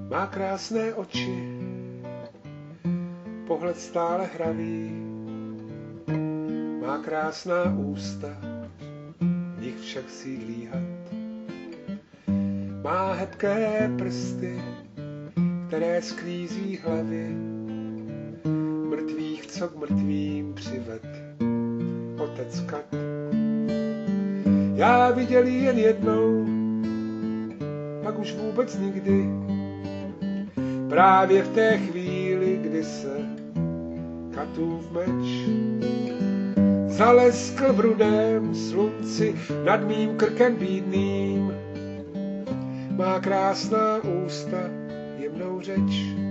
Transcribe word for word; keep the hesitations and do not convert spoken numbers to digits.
Má krásné oči, pohled stále hravý, má krásná ústa, v nich však sídlí had. Má hebké prsty, které sklízí hlavy, mrtvých, co k mrtvým přived otec Kat. Já viděl ji jen jednou, pak už vůbec nikdy, právě v té chvíli, kdy se Katův meč zaleskl v rudém slunci nad mým krkem bídným. Má krásná ústa, jemnou řeč,